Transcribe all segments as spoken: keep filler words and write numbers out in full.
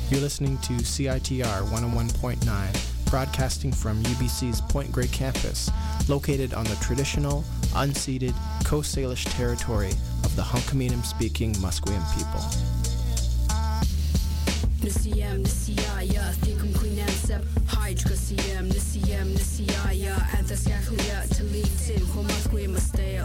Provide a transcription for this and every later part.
You're listening to C I T R one oh one point nine, broadcasting from U B C's Point Grey campus, located on the traditional, unceded Coast Salish territory of the Hunkaminam-speaking Musqueam people. Nisiyam nisiyaya thikum quinansep hydra siyam nisiyam nisiyaya anthasyakhlia talitin homasque masteo.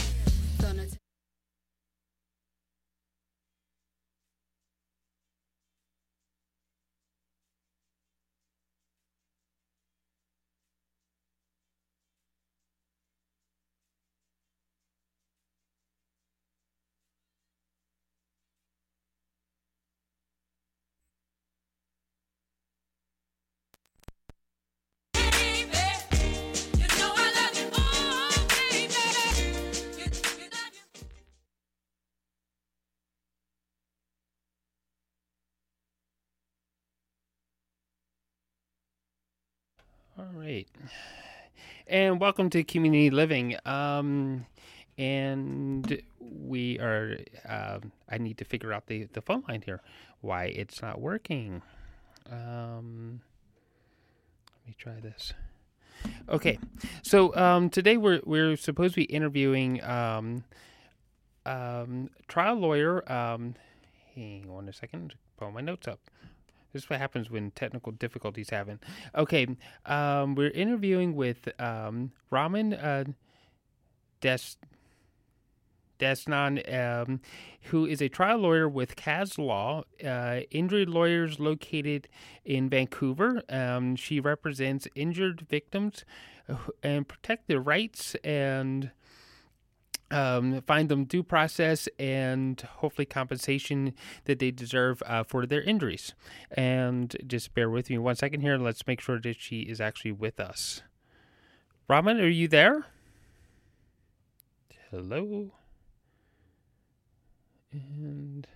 All right. And welcome to Community Living. Um, and we are, uh, I need to figure out the, the phone line here, why it's not working. Um, let me try this. Okay. So um, today we're, we're supposed to be interviewing um, um, trial lawyer. Um, hang on a second. Pull my notes up. This is what happens when technical difficulties happen. Okay, um, we're interviewing with um, Raman uh, Des Desnan, um, who is a trial lawyer with C A S Law, uh, injured lawyers located in Vancouver. Um, she represents injured victims and protect their rights and Um, find them due process and hopefully compensation that they deserve uh, for their injuries. And just bear with me one second here. Let's make sure that she is actually with us. Raman, are you there? Hello? And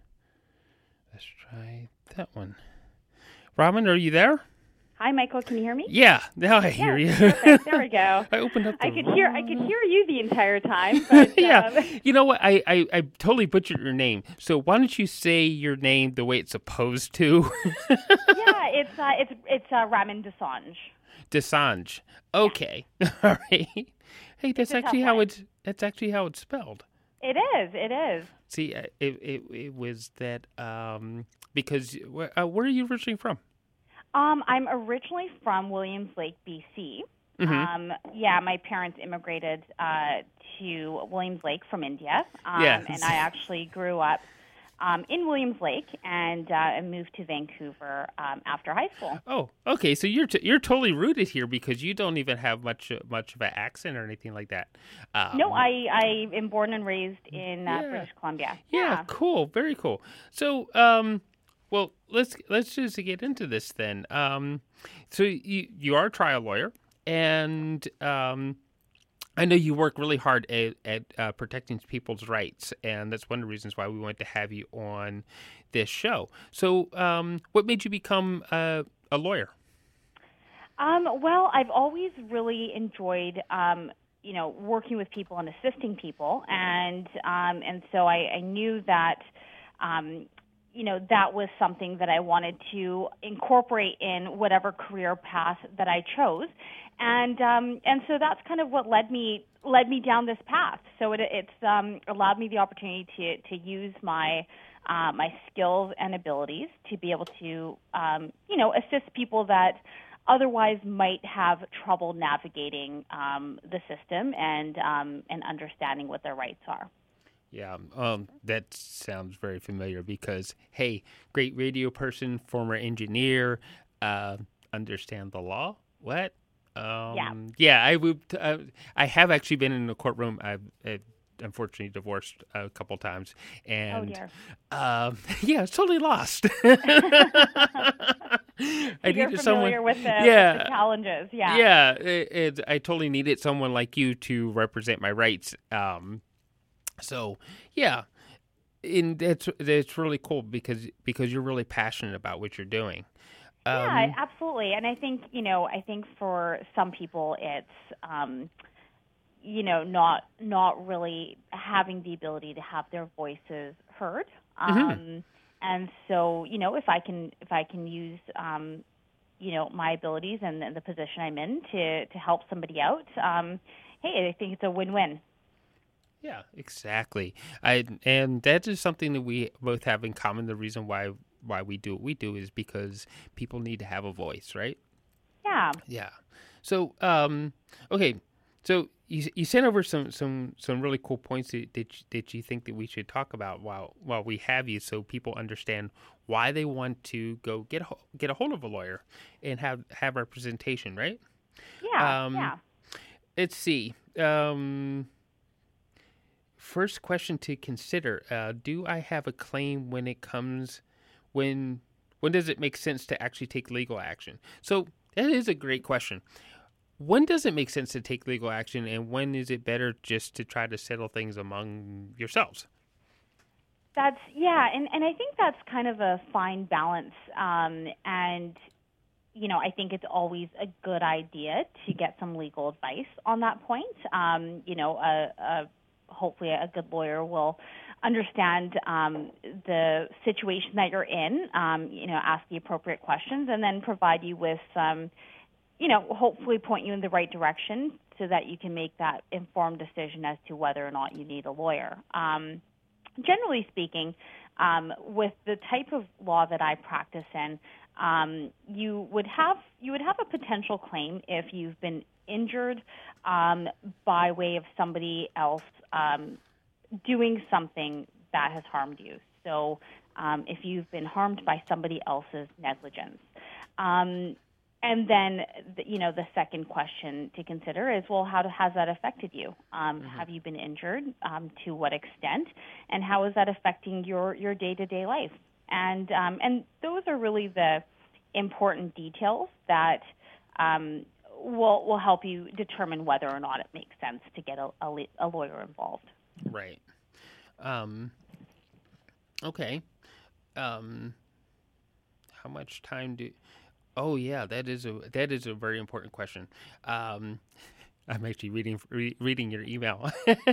let's try that one. Raman, are you there? Hi, Michael. Can you hear me? Yeah, now I hear yes, you. Perfect. There we go. I opened up. The I could hear. I could hear you the entire time. But, yeah. Um... You know what? I, I, I totally butchered your name. So why don't you say your name the way it's supposed to? yeah, it's uh, it's it's uh, Raman Desange. Desange. Okay. Yeah. All right. Hey, that's actually how one. it's. That's actually how it's spelled. It is. It is. See, it it, it was that um because uh, where are you originally from? Um, I'm originally from Williams Lake, B C. Mm-hmm. Um, yeah, my parents immigrated uh, to Williams Lake from India, um, yes. and I actually grew up um, in Williams Lake and uh, moved to Vancouver um, after high school. Oh, okay. So you're t- you're totally rooted here because you don't even have much much of an accent or anything like that. Um, no, I, I am born and raised in uh, yeah. British Columbia. Yeah, yeah, cool, very cool. So, um. Well, let's let's just get into this then. Um, so you you are a trial lawyer, and um, I know you work really hard at, at uh, protecting people's rights, and that's one of the reasons why we wanted to have you on this show. So, um, what made you become uh, a lawyer? Um, well, I've always really enjoyed, um, you know, working with people and assisting people, and um, and so I, I knew that. Um, you know, that was something that I wanted to incorporate in whatever career path that I chose. And um, and so that's kind of what led me led me down this path. So it, it's um, allowed me the opportunity to, to use my uh, my skills and abilities to be able to, um, you know, assist people that otherwise might have trouble navigating um, the system and um, and understanding what their rights are. Yeah, um, that sounds very familiar because, hey, great radio person, former engineer, uh, understand the law? What? Um, yeah. Yeah, I would. Uh, I have actually been in a courtroom. I've, I've unfortunately divorced a couple times, and oh dear. Um, yeah, it's totally lost. So I you're needed familiar someone. with the, yeah, with the challenges. Yeah. Yeah, it, it, I totally needed someone like you to represent my rights. Um, So, yeah, and that's that's really cool because because you're really passionate about what you're doing. Um, yeah, absolutely. And I think you know, I think for some people, it's um, you know, not not really having the ability to have their voices heard. Um, mm-hmm. and so, you know, if I can if I can use um, you know, my abilities and, and the position I'm in to to help somebody out, um, hey, I think it's a win-win. Yeah, exactly. I and that is something that we both have in common. The reason why why we do what we do is because people need to have a voice, right? Yeah. Yeah. So, um, okay. So you you sent over some, some, some really cool points that that you, that you think that we should talk about while while we have you, so people understand why they want to go get a, ho- get a hold of a lawyer and have have representation, right? Yeah. Um, yeah. Let's see. Um, first question to consider: uh, do I have a claim when it comes when when does it make sense to actually take legal action? So that is a great question. When does it make sense to take legal action, and when is it better just to try to settle things among yourselves? That's yeah, and and I think that's kind of a fine balance. Um, and you know, I think it's always a good idea to get some legal advice on that point. Um, you know, a, a hopefully a good lawyer will understand um, the situation that you're in. Um, you know, ask the appropriate questions, and then provide you with some. You know, hopefully point you in the right direction so that you can make that informed decision as to whether or not you need a lawyer. Um, generally speaking, um, with the type of law that I practice in, um, you would have you would have a potential claim if you've been injured um, by way of somebody else um, doing something that has harmed you. So, um, if you've been harmed by somebody else's negligence. Um, And then, you know, the second question to consider is, well, how has that affected you? Um, mm-hmm. Have you been injured? Um, to what extent? And how is that affecting your, your day-to-day life? And um, and those are really the important details that um, will will help you determine whether or not it makes sense to get a, a, a lawyer involved. Right. Um, okay. Um, how much time do... Oh yeah, that is a that is a very important question. Um, I'm actually reading re- reading your email,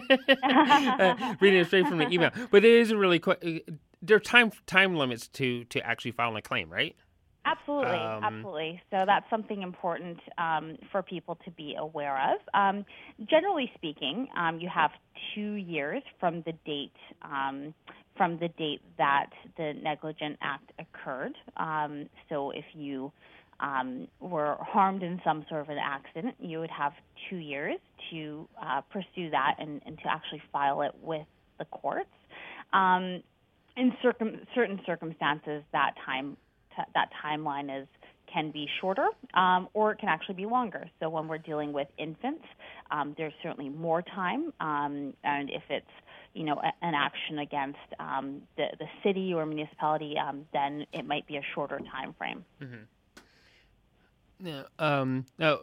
uh, reading it straight from the email. But it is a really qu- there are time time limits to, to actually filing a claim, right? Absolutely, um, absolutely. So that's something important um, for people to be aware of. Um, generally speaking, um, you have two years from the date um, from the date that the negligent act occurred. Um, so if you um, were harmed in some sort of an accident, you would have two years to uh, pursue that and, and to actually file it with the courts. Um, in circum- certain circumstances, that time t- that timeline is can be shorter, um, or it can actually be longer. So when we're dealing with infants, um, there's certainly more time, um, and if it's you know a, an action against um, the the city or municipality, um, then it might be a shorter time frame. Mm-hmm. Now, um, now,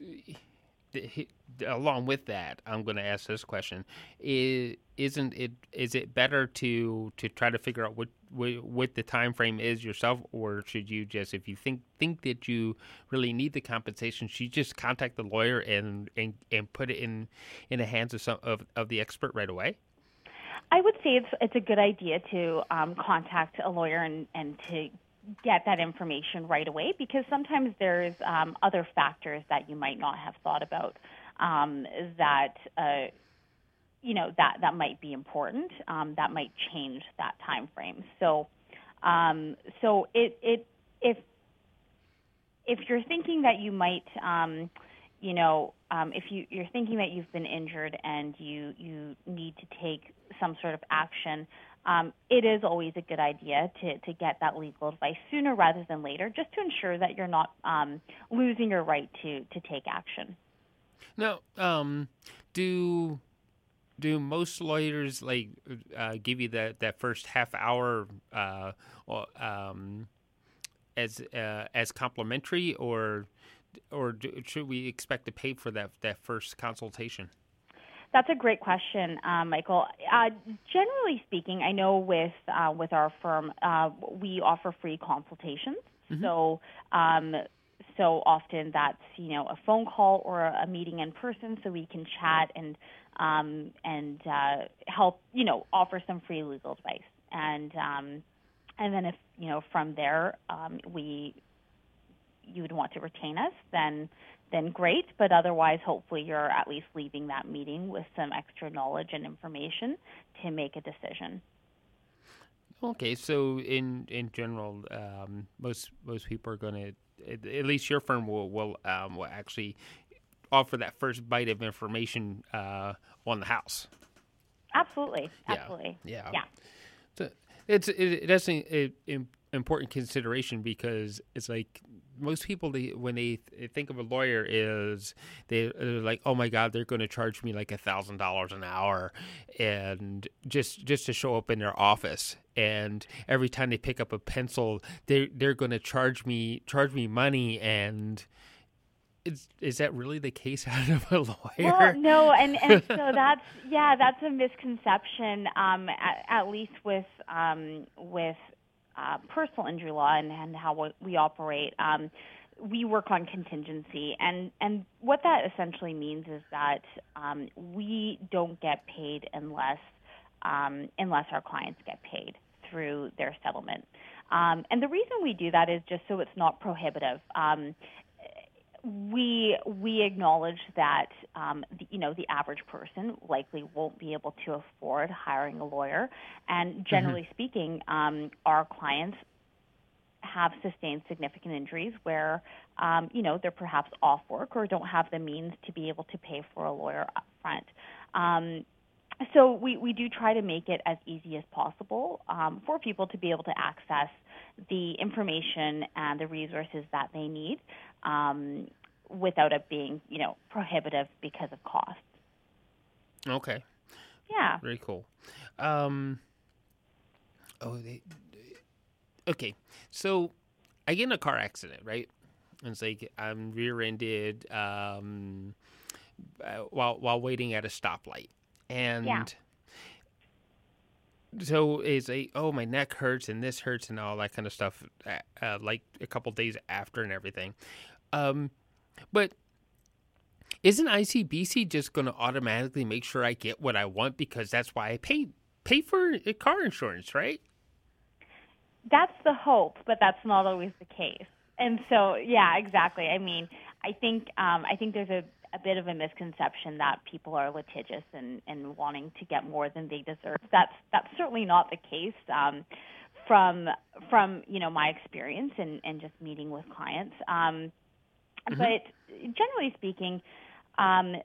along with that, I'm going to ask this question: is, Isn't it is it better to, to try to figure out what, what what the time frame is yourself, or should you just, if you think think that you really need the compensation, should you just contact the lawyer and and, and put it in, in the hands of some of, of the expert right away? I would say it's it's a good idea to um, contact a lawyer and, and to get that information right away, because sometimes there's um, other factors that you might not have thought about um, that uh, you know that, that might be important, um, that might change that time frame. So um, so it it if if you're thinking that you might um, you know um, if you, you're thinking that you've been injured and you you need to take some sort of action, Um, it is always a good idea to, to get that legal advice sooner rather than later, just to ensure that you're not um, losing your right to, to take action. Now, um, do do most lawyers like uh, give you that, that first half hour uh, um, as uh, as complimentary, or or do, should we expect to pay for that that first consultation? That's a great question, uh, Michael. Uh, generally speaking, I know with uh, with our firm, uh, we offer free consultations. Mm-hmm. So, um, so often that's you know a phone call or a meeting in person, so we can chat and um, and uh, help you know offer some free legal advice. And um, and then if, you know, from there um, we you would want to retain us, then then great. But otherwise, hopefully you're at least leaving that meeting with some extra knowledge and information to make a decision. Okay, so in in general, um, most most people are going to, at, at least your firm will will um, will actually offer that first bite of information uh, on the house. Absolutely, Yeah, absolutely, yeah. yeah. So it's it, that's an important consideration, because it's like most people, they, when they th- think of a lawyer, is they, they're like, oh my God, they're going to charge me like a thousand dollars an hour, and just just to show up in their office. And every time they pick up a pencil, they they're going to charge me charge me money. And is is that really the case out of a lawyer? Well, no, and, and so that's yeah, that's a misconception. Um, at, at least with um, with uh, personal injury law and, and how we, we operate, um, we work on contingency, and and what that essentially means is that um, we don't get paid unless um, unless our clients get paid through their settlement. Um, and the reason we do that is just so it's not prohibitive. Um, we we acknowledge that um, the, you know the average person likely won't be able to afford hiring a lawyer, and generally mm-hmm. speaking, um, our clients have sustained significant injuries where um, you know they're perhaps off work or don't have the means to be able to pay for a lawyer up front. Um, so we, we do try to make it as easy as possible um, for people to be able to access the information and the resources that they need um, without it being, you know, prohibitive because of cost. Okay. Yeah. Very cool. Um, oh, they, okay. So I get in a car accident, right? And it's like I'm rear-ended um, while while waiting at a stoplight. And yeah. so it's like, oh, my neck hurts and this hurts and all that kind of stuff, uh, like a couple days after and everything. Um, but isn't I C B C just going to automatically make sure I get what I want, because that's why I pay pay for car insurance, right? That's the hope, but that's not always the case. And so, yeah, exactly. I mean, I think um, I think there's a a bit of a misconception that people are litigious and, and wanting to get more than they deserve. That's that's certainly not the case um, from from you know my experience and, and just meeting with clients. Um, mm-hmm. But generally speaking, um,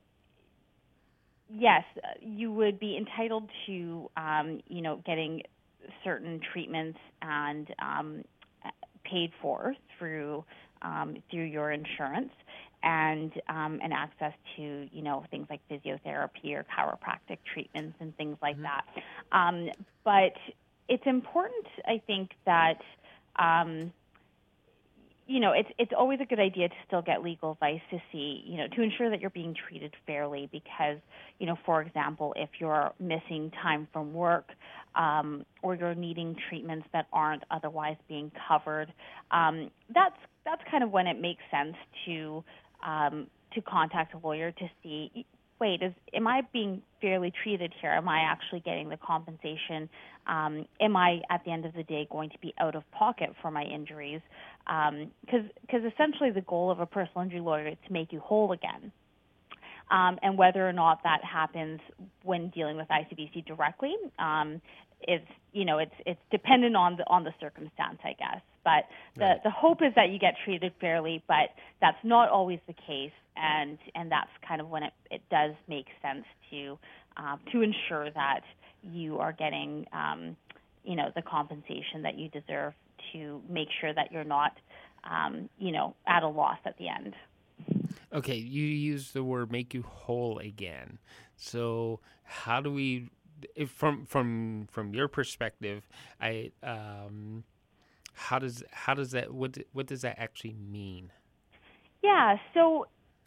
yes, you would be entitled to um, you know getting certain treatments and um, paid for through um, through your insurance. And um, and access to, you know, things like physiotherapy or chiropractic treatments and things like mm-hmm. that. Um, but it's important, I think, that, um, you know, it's it's always a good idea to still get legal advice to see, you know, to ensure that you're being treated fairly, because, you know, for example, if you're missing time from work um, or you're needing treatments that aren't otherwise being covered, um, that's that's kind of when it makes sense to Um, to contact a lawyer to see, wait, is am I being fairly treated here? Am I actually getting the compensation? Um, am I, at the end of the day, going to be out of pocket for my injuries? Because um, because essentially the goal of a personal injury lawyer is to make you whole again. Um, and whether or not that happens when dealing with I C B C directly, um, is you know it's it's dependent on the on the circumstance, I guess. But the, right. the hope is that you get treated fairly, but that's not always the case, and and that's kind of when it, it does make sense to um, to ensure that you are getting um, you know the compensation that you deserve, to make sure that you're not um, you know at a loss at the end. Okay, you use the word "make you whole again." So how do we, if from from from your perspective, I um, how does how does that what what does that actually mean? Yeah, so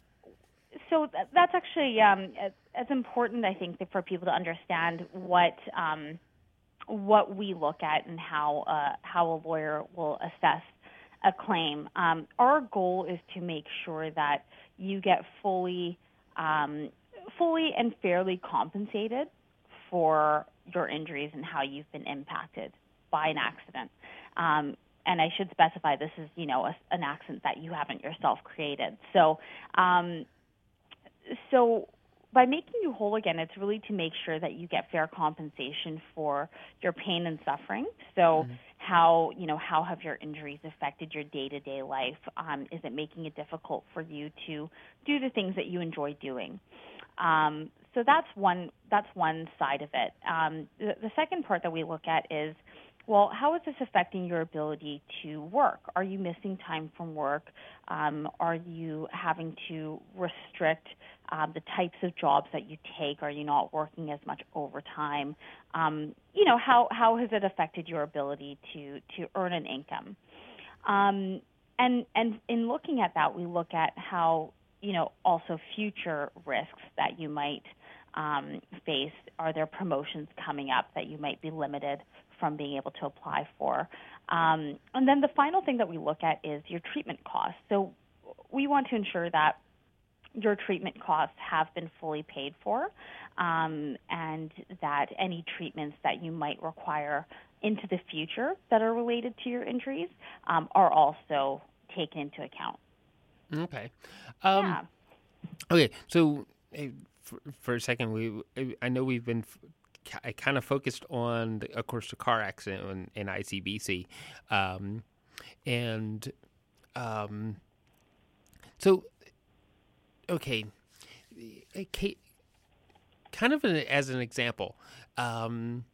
so that's actually um, it's important, I think, for people to understand what um, what we look at and how uh, how a lawyer will assess a claim. Um, our goal is to make sure that you get fully, um, fully and fairly compensated for your injuries and how you've been impacted by an accident. Um, and I should specify this is, you know, a, an accident that you haven't yourself created. So, um, so by making you whole again, it's really to make sure that you get fair compensation for your pain and suffering. So mm-hmm. how, you know, how have your injuries affected your day-to-day life? Um, is it making it difficult for you to do the things that you enjoy doing? Um, so that's one, that's one side of it. Um, the, the second part that we look at is, well, how is this affecting your ability to work? Are you missing time from work? Um, are you having to restrict um, the types of jobs that you take? Are you not working as much overtime? Um, you know, how, how has it affected your ability to, to earn an income? Um, and, and in looking at that, we look at how, you know, also future risks that you might um, face. Are there promotions coming up that you might be limited from being able to apply for? Um, and then the final thing that we look at is your treatment costs. So we want to ensure that your treatment costs have been fully paid for, um, and that any treatments that you might require into the future that are related to your injuries um, are also taken into account. Okay. Um, yeah. Okay. So uh, for, for a second, we I know we've been. I kind of focused on, the, of course, the car accident in, in I C B C, um, and um, so okay, okay, kind of an, as an example. Um,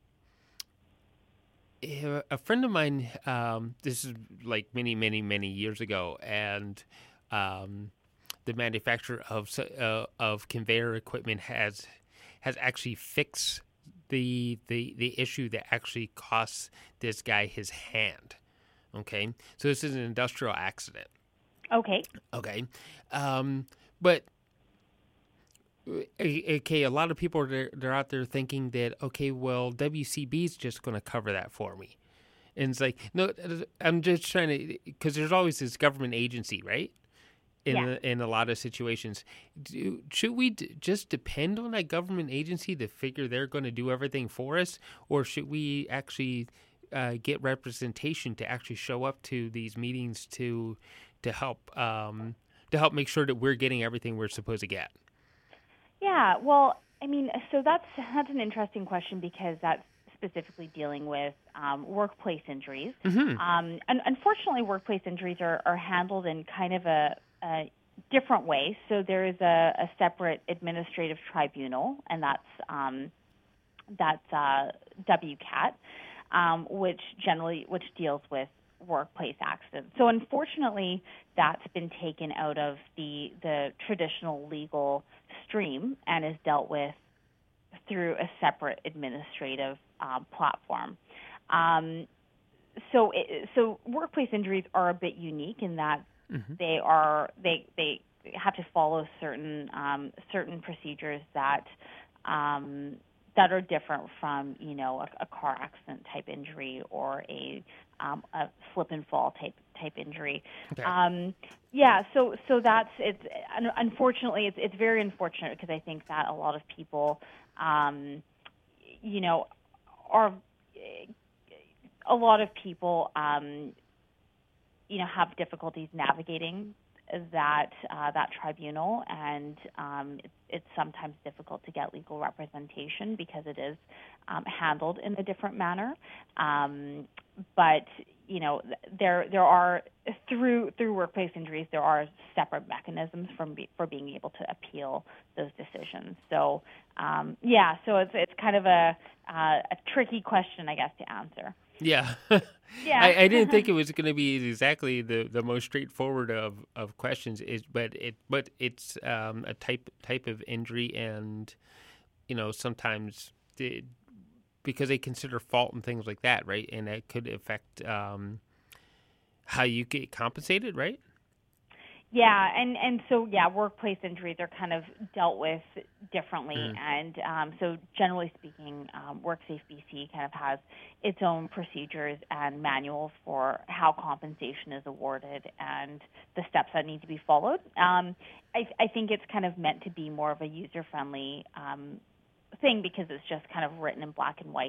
a friend of mine, um, this is like many, many, many years ago, and um, the manufacturer of uh, of conveyor equipment has has actually fixed the the the issue that actually costs this guy his hand. Okay, so this is an industrial accident. Okay. Okay, um, but. Okay, a lot of people are they're out there thinking that, okay, well, W C B is just going to cover that for me. And it's like, no, I'm just trying to, because there's always this government agency, right? In yeah. the, in a lot of situations. Do, should we d- just depend on that government agency to figure they're going to do everything for us? Or should we actually uh, get representation to actually show up to these meetings to to help um, to help make sure that we're getting everything we're supposed to get? Yeah, well, I mean, so that's that's an interesting question because that's specifically dealing with um, workplace injuries. Mm-hmm. Um, and unfortunately, workplace injuries are, are handled in kind of a, a different way. So there is a, a separate administrative tribunal, and that's um, that's uh, W C A T, um, which generally which deals with workplace accidents. So unfortunately, that's been taken out of the the traditional legal stream and is dealt with through a separate administrative um, platform. Um, so, it, so workplace injuries are a bit unique in that mm-hmm. they are they they have to follow certain um, certain procedures that. Um, that are different from, you know, a, a car accident type injury or a, um, a slip and fall type type injury. Okay. Um, yeah, so so that's it's unfortunately it's it's very unfortunate because I think that a lot of people, um, you know, are a lot of people, um, you know, have difficulties navigating that uh, that tribunal, and um, it's, it's sometimes difficult to get legal representation because it is um, handled in a different manner. Um, but you know, there there are through through workplace injuries there are separate mechanisms from be, for being able to appeal those decisions. So um, yeah, so it's it's kind of a uh, a tricky question, I guess, to answer. Yeah. Yeah. I, I didn't think it was going to be exactly the, the most straightforward of, of questions, is but it but it's um, a type type of injury, and you know sometimes the, because they consider fault and things like that, right? And that could affect um, how you get compensated, right? Yeah, and, and so, yeah, workplace injuries are kind of dealt with differently. Mm. And um, so generally speaking, um, WorkSafe B C kind of has its own procedures and manuals for how compensation is awarded and the steps that need to be followed. Um, I, I think it's kind of meant to be more of a user-friendly um, thing because it's just kind of written in black and white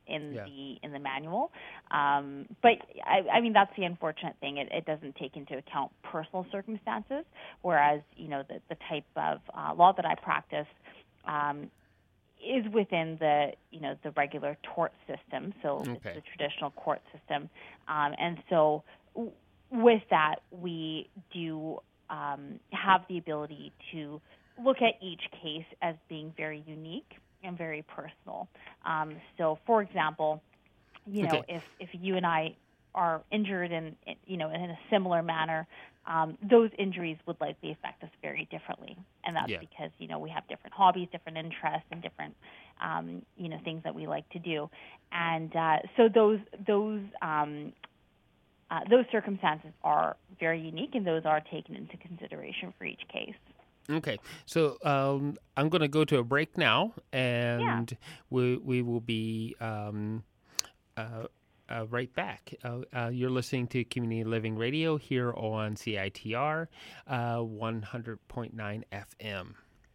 in Yeah. the in the manual. Um, but I, I mean, that's the unfortunate thing. It, it doesn't take into account personal circumstances, whereas you know the the type of uh, law that I practice um, is within the you know the regular tort system, so Okay. it's the traditional court system, um, and so w- with that we do um, have the ability to look at each case as being very unique and very personal. Um, so, for example, you know, Okay. if if you and I are injured in you know in a similar manner, um, those injuries would likely affect us very differently, and that's Yeah. because you know we have different hobbies, different interests, and different um, you know things that we like to do, and uh, so those those um, uh, those circumstances are very unique, and those are taken into consideration for each case. Okay, so um, I'm going to go to a break now, and we we will be um, uh, uh, right back. Uh, uh, you're listening to Community Living Radio here on C I T R uh, one hundred point nine F M.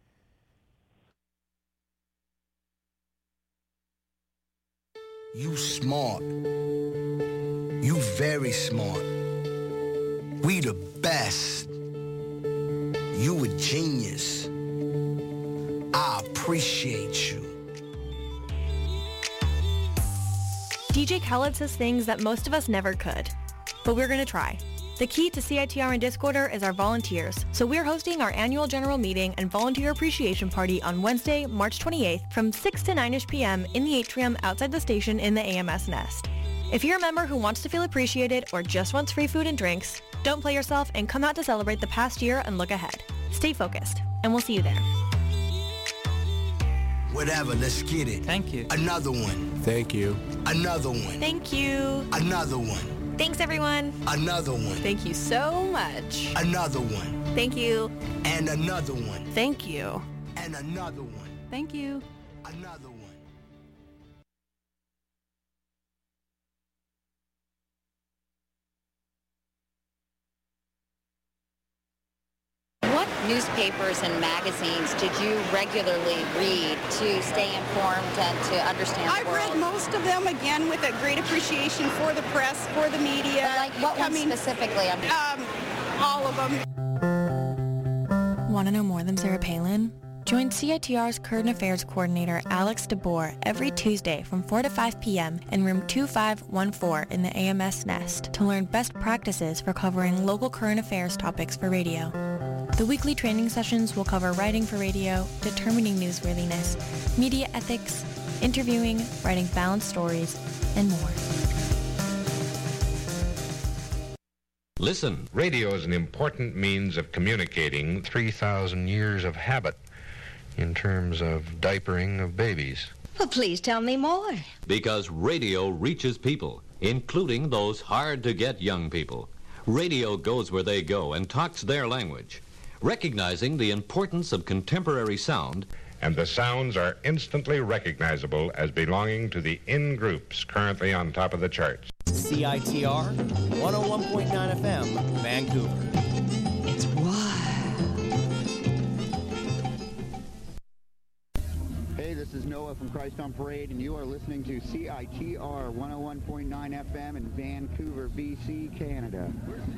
You smart. You very smart. We the best. You a genius. I appreciate you. D J Khaled says things that most of us never could, but we're going to try. The key to C I T R and Discorder is our volunteers, so we're hosting our annual general meeting and volunteer appreciation party on Wednesday, March twenty-eighth from six to nine-ish p.m. in the atrium outside the station in the A M S Nest. If you're a member who wants to feel appreciated or just wants free food and drinks, don't play yourself and come out to celebrate the past year and look ahead. Stay focused, and we'll see you there. Whatever, let's get it. Thank you. Another one. Thank you. Another one. Thank you. Another one. Thanks, everyone. Another one. Thank you so much. Another one. Thank you. And another one. Thank you. And another one. Thank you. Another one. What newspapers and magazines did you regularly read to stay informed and to understand I've the world? read most of them, again, with a great appreciation for the press, for the media. But like what I ones mean, specifically? I'm um, all of them. Want to know more than Sarah Palin? Join C I T R's Current Affairs Coordinator Alex DeBoer every Tuesday from four to five p.m. in room two five one four in the A M S Nest to learn best practices for covering local current affairs topics for radio. The weekly training sessions will cover writing for radio, determining newsworthiness, media ethics, interviewing, writing balanced stories, and more. Listen, radio is an important means of communicating three thousand years of habit in terms of diapering of babies. Well, please tell me more. Because radio reaches people, including those hard-to-get young people. Radio goes where they go and talks their language, recognizing the importance of contemporary sound. And the sounds are instantly recognizable as belonging to the in-groups currently on top of the charts. C I T R one oh one point nine F M, Vancouver. It's wild. Hey, this is Noah from Christ on Parade, and you are listening to C I T R one oh one point nine F M in Vancouver, B C, Canada.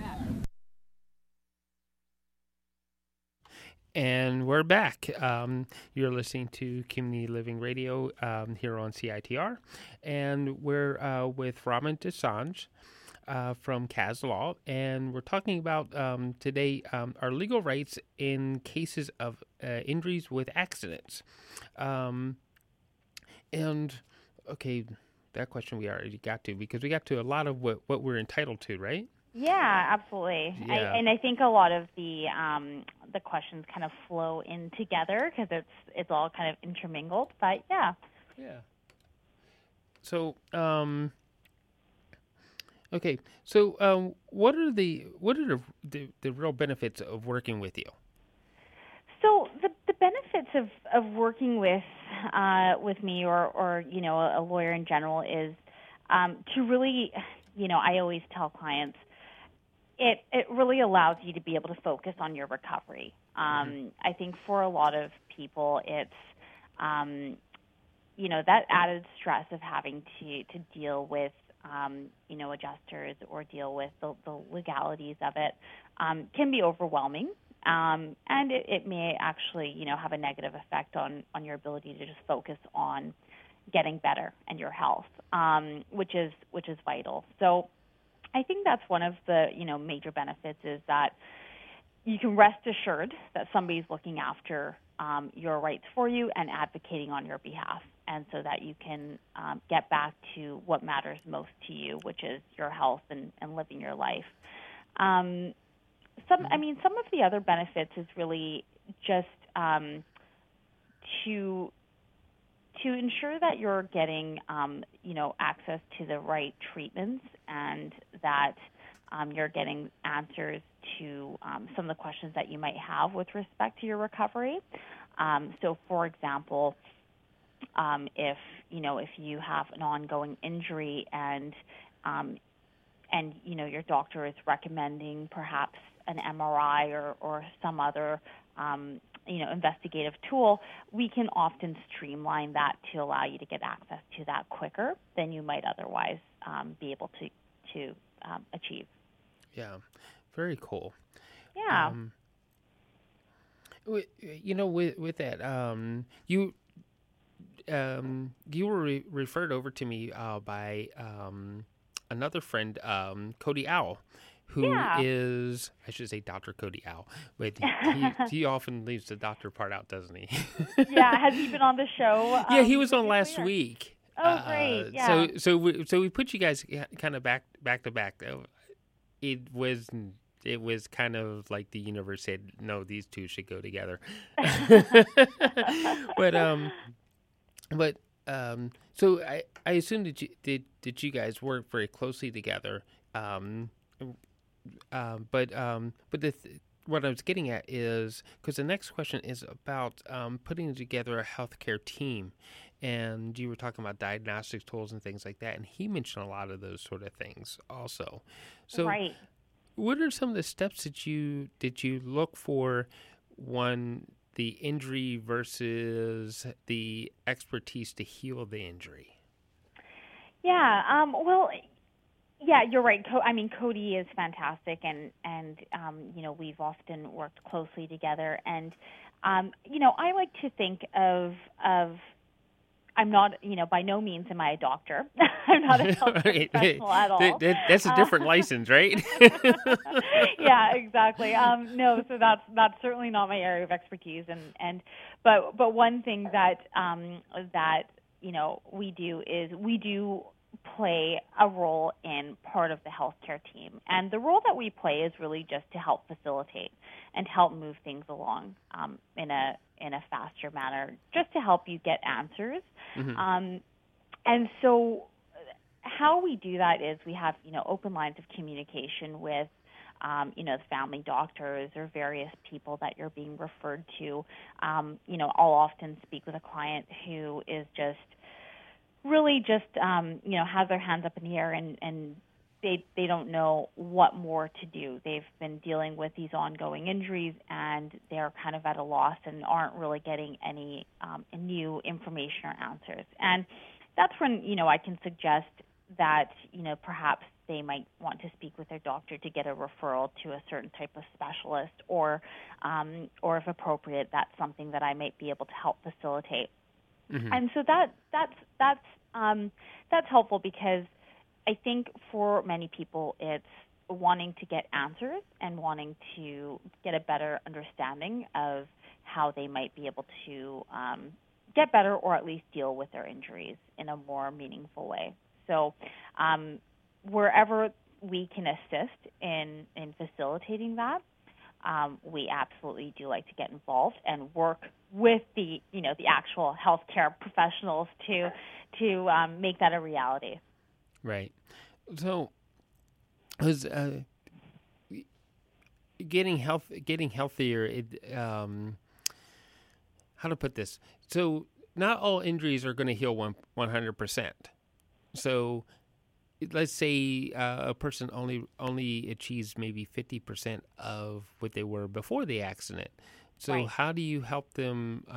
And we're back. Um, you're listening to Community Living Radio um, here on C I T R. And we're uh, with Raman Desange uh, from C A S Law. And we're talking about um, today um, our legal rights in cases of uh, injuries with accidents. Um, and, okay, that question we already got to, because we got to a lot of what, what we're entitled to, right? Yeah, absolutely. Yeah. I, and I think a lot of the um, the questions kind of flow in together because it's it's all kind of intermingled. But yeah. Yeah. So, um, okay. So, um, what are the what are the, the the real benefits of working with you? So the the benefits of, of working with uh, with me or or you know a, a lawyer in general is um, to really, you know, I always tell clients. It it really allows you to be able to focus on your recovery. Um, mm-hmm. I think for a lot of people, it's um, you know, that added stress of having to, to deal with, um, you know, adjusters or deal with the, the legalities of it um, can be overwhelming. Um, and it, it may actually, you know, have a negative effect on, on your ability to just focus on getting better and your health, um, which is which is vital. So I think that's one of the, you know, major benefits is that you can rest assured that somebody's looking after um, your rights for you and advocating on your behalf, and so that you can um, get back to what matters most to you, which is your health and, and living your life. Um, some, I mean, some of the other benefits is really just um, to to ensure that you're getting, um, you know, access to the right treatments and that um, you're getting answers to um, some of the questions that you might have with respect to your recovery. Um, so, for example, um, if, you know, if you have an ongoing injury and, um, and you know, your doctor is recommending perhaps an M R I or, or some other um you know, investigative tool, we can often streamline that to allow you to get access to that quicker than you might otherwise um, be able to to um, achieve. Yeah, very cool. Yeah. Um, you know, with with that, um, you um, you were re- referred over to me uh, by um, another friend, um, Cody Owl. Who yeah. is, I should say Doctor Cody Owl, but he, he often leaves the doctor part out, doesn't he? Yeah, has he been on the show? Um, yeah, he was on last year? week. Oh, great, uh, yeah. So so we, so we put you guys kind of back back to back. It was it was kind of like the universe said, no, these two should go together. but um, but um, so I, I assume that you did did you guys work very closely together. Um, Um, but um, but the th- what I was getting at is because the next question is about um, putting together a healthcare team, and you were talking about diagnostic tools and things like that, and he mentioned a lot of those sort of things also. So, right. What are some of the steps that you did you look for? One, the injury versus the expertise to heal the injury. Yeah. Um, well. Yeah, you're right. Co- I mean, Cody is fantastic, and and um, you know, we've often worked closely together. And um, you know, I like to think of of I'm not, you know, by no means am I a doctor. I'm not a health professional at all. That, that, that's a different uh, license, right? Yeah, exactly. Um, no, so that's that's certainly not my area of expertise. And, and but but one thing that um, that you know we do is we do. play a role in part of the healthcare team. And the role that we play is really just to help facilitate and help move things along um, in a in a faster manner, just to help you get answers. Mm-hmm. Um, and so how we do that is we have, you know, open lines of communication with Um, you know, the family doctors or various people that you're being referred to. Um, you know, I'll often speak with a client who is just really just, um, you know, has their hands up in the air and, and they they don't know what more to do. They've been dealing with these ongoing injuries and they're kind of at a loss and aren't really getting any um, new information or answers. And that's when, you know, I can suggest that, you know, perhaps they might want to speak with their doctor to get a referral to a certain type of specialist or, um, or if appropriate, that's something that I might be able to help facilitate. Mm-hmm. And so that that's that's um, that's helpful because I think for many people it's wanting to get answers and wanting to get a better understanding of how they might be able to um, get better or at least deal with their injuries in a more meaningful way. So um, wherever we can assist in, in facilitating that, Um, we absolutely do like to get involved and work with the, you know, the actual healthcare professionals to to um, make that a reality. Right. So, was uh, getting health, getting healthier. It, um, how to put this? So, not all injuries are going to heal one one hundred percent. So, let's say uh, a person only only achieves maybe fifty percent of what they were before the accident. So right. how do you help them uh,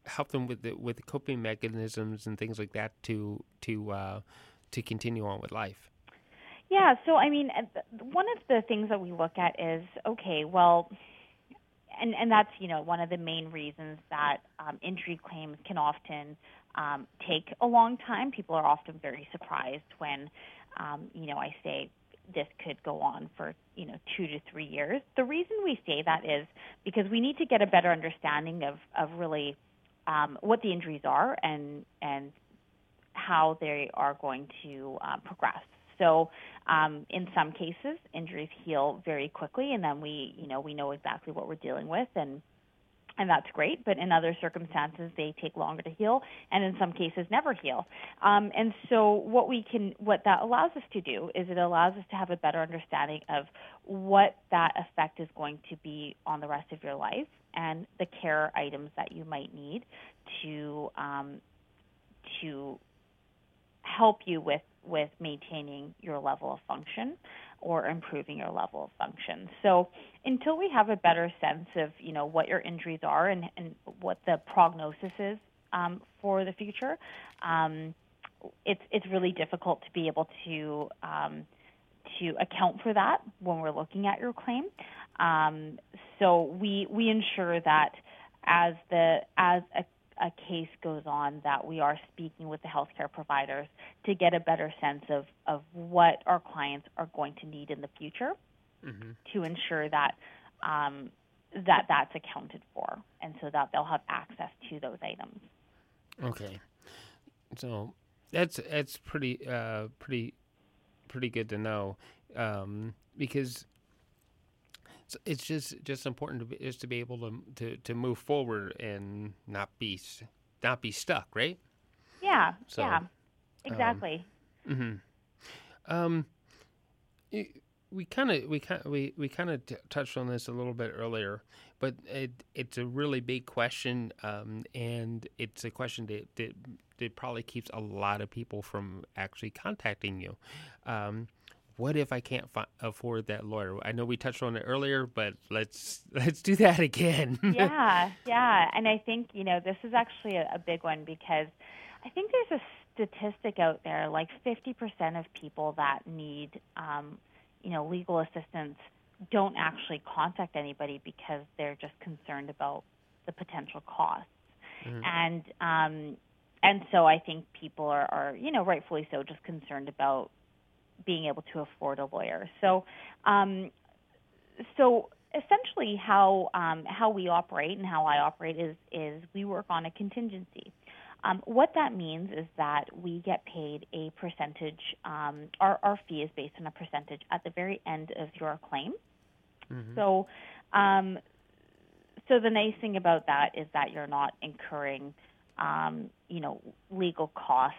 help them with the, with the coping mechanisms and things like that to to uh, to continue on with life? Yeah, so I mean, one of the things that we look at is, okay, well, and, and that's, you know, one of the main reasons that um, injury claims can often um, take a long time. People are often very surprised when, um, you know, I say this could go on for, you know, two to three years. The reason we say that is because we need to get a better understanding of, of really um, what the injuries are and, and how they are going to uh, progress. So um, in some cases, injuries heal very quickly, and then we, you know, we know exactly what we're dealing with, and and that's great. But in other circumstances, they take longer to heal, and in some cases, never heal. Um, and so what we can, what that allows us to do is it allows us to have a better understanding of what that effect is going to be on the rest of your life and the care items that you might need to um, to help you with, with maintaining your level of function or improving your level of function. So until we have a better sense of, you know, what your injuries are and, and what the prognosis is um, for the future, um, it's it's really difficult to be able to um, to account for that when we're looking at your claim. Um, so we we ensure that as the as a a case goes on, that we are speaking with the healthcare providers to get a better sense of, of what our clients are going to need in the future mm-hmm. to ensure that um, that that's accounted for, and so that they'll have access to those items. Okay, so that's that's pretty uh, pretty pretty good to know um, because. It's just, just important to be, is to be able to, to to move forward and not be not be stuck, right? Yeah, so, yeah, exactly. Um, mm-hmm. um it, we kind of we kind we we kind of t- touched on this a little bit earlier, but it it's a really big question, um, and it's a question that, that that probably keeps a lot of people from actually contacting you. Um, What if I can't fi- afford that lawyer? I know we touched on it earlier, but let's let's do that again. yeah, yeah. And I think, you know, this is actually a, a big one because I think there's a statistic out there, like fifty percent of people that need, um, you know, legal assistance don't actually contact anybody because they're just concerned about the potential costs. Mm-hmm. And um, and so I think people are, are, you know, rightfully so, just concerned about being able to afford a lawyer. So, um, so essentially, how um, how we operate and how I operate is is we work on a contingency. Um, what that means is that we get paid a percentage. Um, our our fee is based on a percentage at the very end of your claim. Mm-hmm. So, um, so the nice thing about that is that you're not incurring, um, you know, legal costs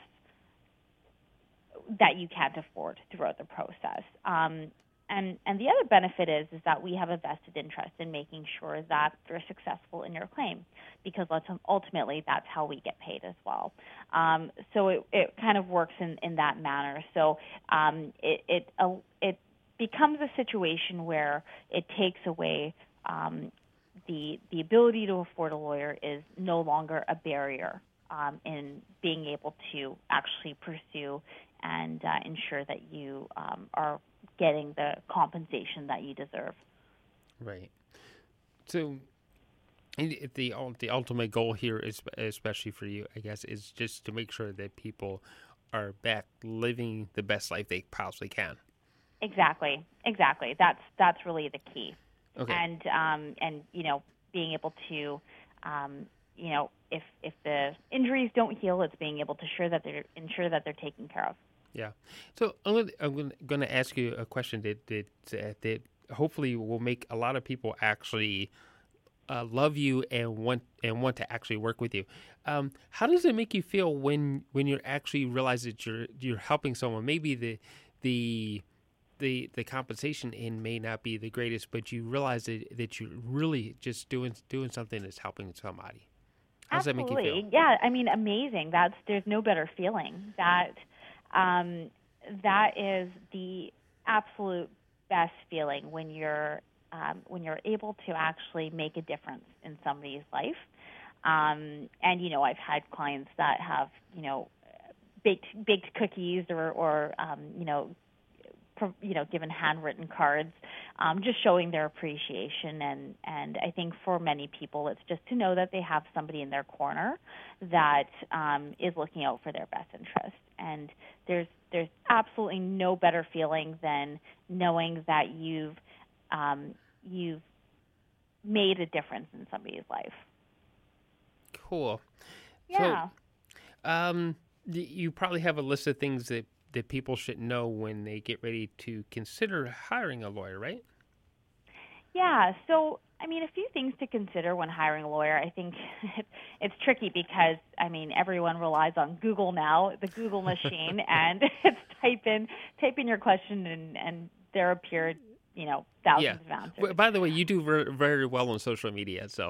that you can't afford throughout the process. Um, and, and the other benefit is, is that we have a vested interest in making sure that you're successful in your claim, because ultimately that's how we get paid as well. Um, so it, it kind of works in, in that manner. So um, it, it, uh, it becomes a situation where it takes away um, the, the ability to afford a lawyer is no longer a barrier um, in being able to actually pursue and uh, ensure that you um, are getting the compensation that you deserve. Right. So the the ultimate goal here is, especially for you, I guess, is just to make sure that people are back living the best life they possibly can. Exactly. Exactly. That's that's really the key. Okay. And um, and you know, being able to um, you know, if if the injuries don't heal, it's being able to ensure that they're ensure that they're taken care of. Yeah. So I'm going to, I'm going to ask you a question that that, uh, that hopefully will make a lot of people actually uh, love you and want and want to actually work with you. Um, how does it make you feel when when you actually realize that you're you're helping someone? Maybe the the the the compensation in may not be the greatest, but you realize that, that you're really just doing doing something that's helping somebody. How does Absolutely. that make you feel? Yeah, I mean, amazing. That's there's no better feeling. That um, that is the absolute best feeling when you're um, when you're able to actually make a difference in somebody's life. Um, and, you know, I've had clients that have, you know, baked baked cookies or, or um, you know, pro, you know, given handwritten cards, um, just showing their appreciation. And, and I think for many people, it's just to know that they have somebody in their corner that um, is looking out for their best interest. And there's there's absolutely no better feeling than knowing that you've um, you've made a difference in somebody's life. Cool. Yeah. So, um, you probably have a list of things that, that people should know when they get ready to consider hiring a lawyer, right? Yeah. So, I mean, a few things to consider when hiring a lawyer. I think it's tricky because, I mean, everyone relies on Google now, the Google machine, and it's type in, type in your question and, and there appear, you know, thousands yeah. of answers. Well, by the way, you do ver- very well on social media, so.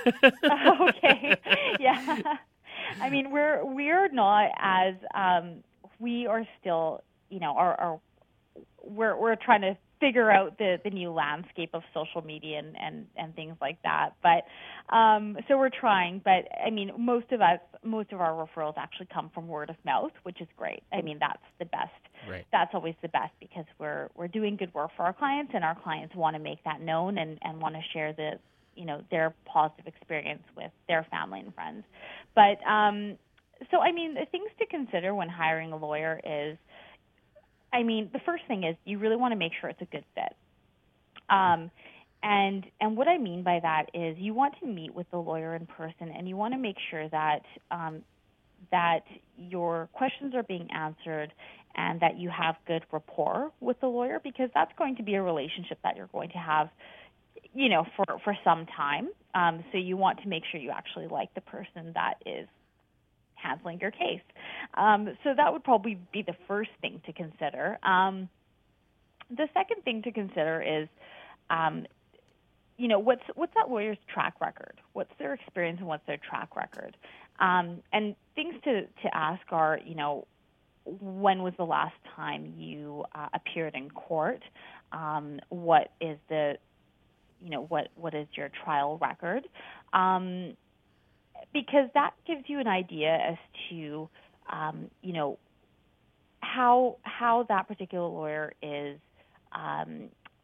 Okay. Yeah. I mean, we're we're not as um, we are still, you know, our, our we're we're trying to figure out the, the new landscape of social media and, and, and things like that. But um, so we're trying. But I mean, most of us, most of our referrals actually come from word of mouth, which is great. I mean, that's the best. Right. That's always the best because we're we're doing good work for our clients, and our clients want to make that known and, and want to share the you know their positive experience with their family and friends. But um, so I mean, the things to consider when hiring a lawyer is, I mean, the first thing is you really want to make sure it's a good fit. Um, and and what I mean by that is you want to meet with the lawyer in person, and you want to make sure that um, that your questions are being answered and that you have good rapport with the lawyer, because that's going to be a relationship that you're going to have, you know, for, for some time. Um, so you want to make sure you actually like the person that is handling your case. Um, so that would probably be the first thing to consider. Um, the second thing to consider is, um, you know, what's what's that lawyer's track record? What's their experience and what's their track record? Um, and things to, to ask are, you know, when was the last time you uh, appeared in court? Um, what is the, you know, what what is your trial record? Um, because that gives you an idea as to, um, you know, how how that particular lawyer is, um,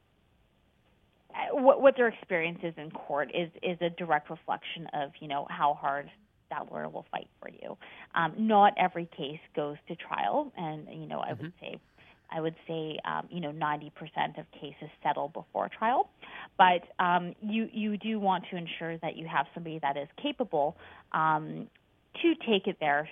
what what their experience is in court is is a direct reflection of, you know, how hard that lawyer will fight for you. Um, not every case goes to trial, and you know, I mm-hmm. would say. I would say, um, you know, ninety percent of cases settle before trial. But um, you, you do want to ensure that you have somebody that is capable um, to take it there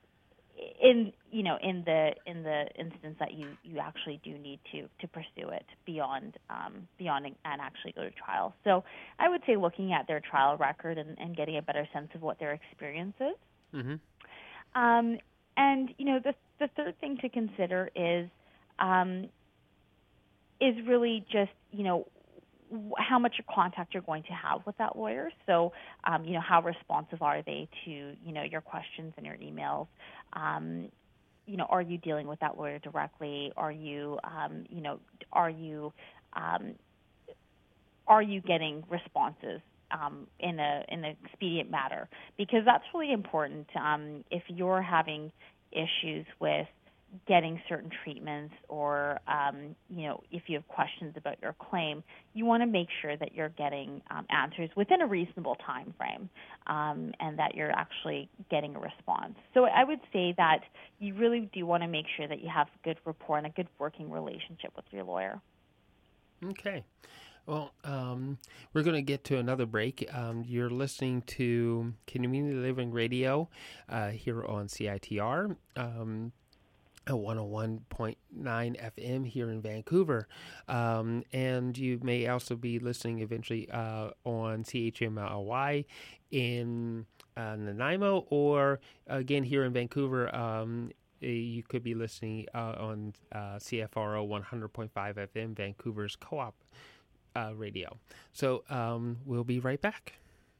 in, you know, in the in the instance that you, you actually do need to, to pursue it beyond um, beyond and actually go to trial. So I would say looking at their trial record and, and getting a better sense of what their experience is. Mm-hmm. Um, and, you know, the the third thing to consider is Um, is really just, you know, w- how much contact you're going to have with that lawyer. So, um, you know, how responsive are they to, you know, your questions and your emails? Um, you know, are you dealing with that lawyer directly? Are you, um, you know, are you, um, are you getting responses um, in a in an expedient manner? Because that's really important. Um, if you're having issues with getting certain treatments, or um, you know, if you have questions about your claim, you want to make sure that you're getting um, answers within a reasonable time frame, um, and that you're actually getting a response. So I would say that you really do want to make sure that you have good rapport and a good working relationship with your lawyer. Okay. Well, um, we're going to get to another break. Um, you're listening to Community Living Radio uh, here on C I T R. Um, one oh one point nine F M here in Vancouver. Um, and you may also be listening eventually uh, on C H M L Y in uh, Nanaimo, or again here in Vancouver, um, you could be listening uh, on uh, C F R O one hundred point five F M, Vancouver's Co-op uh, radio. So um, we'll be right back.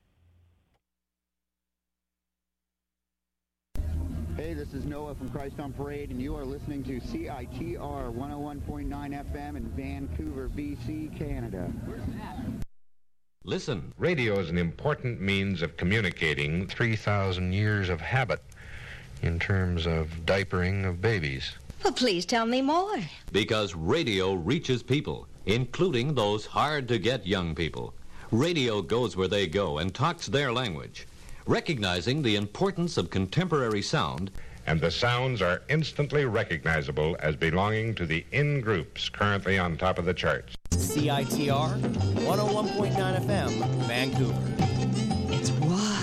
Hey, this is Noah from Christ on Parade, and you are listening to C I T R one oh one point nine F M in Vancouver, B C, Canada. Where's that? Listen. Radio is an important means of communicating three thousand years of habit in terms of diapering of babies. Well, please tell me more. Because radio reaches people, including those hard-to-get young people. Radio goes where they go and talks their language, recognizing the importance of contemporary sound. And the sounds are instantly recognizable as belonging to the in groups currently on top of the charts. C I T R one oh one point nine F M, Vancouver. It's wild.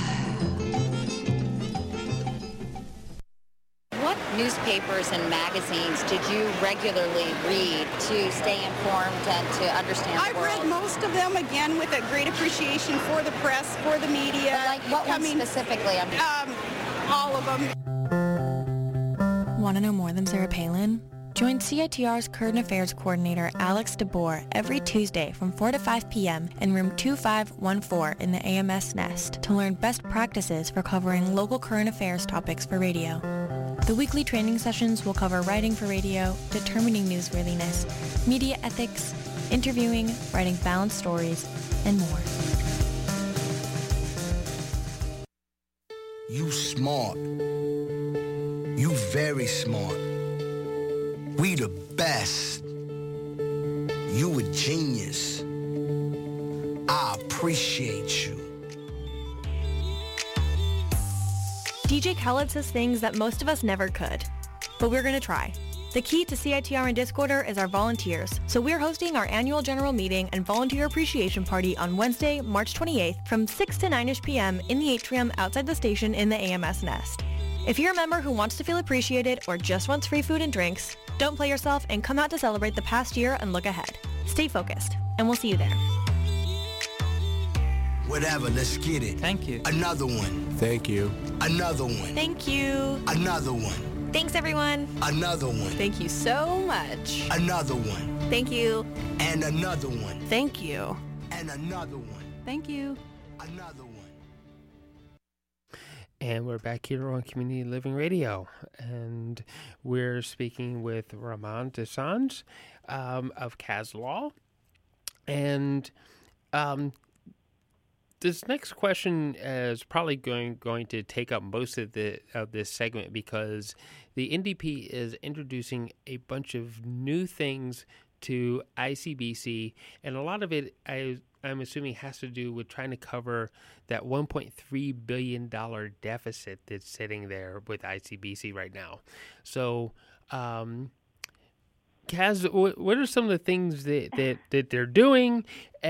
What newspapers and magazines did you regularly read to stay informed and to understand I've the world? read most of them, again, with a great appreciation for the press, for the media. But like what I ones mean, specifically? I'm um, all of them. Want to know more than Sarah Palin? Join C I T R's Current Affairs Coordinator Alex DeBoer every Tuesday from four to five p.m. in room two five one four in the A M S Nest to learn best practices for covering local current affairs topics for radio. The weekly training sessions will cover writing for radio, determining newsworthiness, media ethics, interviewing, writing balanced stories, and more. You smart. You very smart. We the best. You a genius. I appreciate you. D J Khaled says things that most of us never could, but we're going to try. The key to C I T R and Discorder is our volunteers, so we're hosting our annual general meeting and volunteer appreciation party on Wednesday, March twenty-eighth from six to nine-ish p.m. in the atrium outside the station in the A M S Nest. If you're a member who wants to feel appreciated or just wants free food and drinks, don't play yourself and come out to celebrate the past year and look ahead. Stay focused, and we'll see you there. Whatever, let's get it. Thank you. Another one. Thank you. Another one. Thank you. Another one. Thanks, everyone. Another one. Thank you so much. Another one. Thank you. And another one. Thank you. And another one. Thank you. Another one. And we're back here on Community Living Radio, and we're speaking with Ramon Desange um, of C A S Law. And um, this next question is probably going going to take up most of the of this segment because the N D P is introducing a bunch of new things to I C B C, and a lot of it I. I'm assuming has to do with trying to cover that one point three billion dollars deficit that's sitting there with I C B C right now. So, um, Kaz, what are some of the things that, that, that they're doing,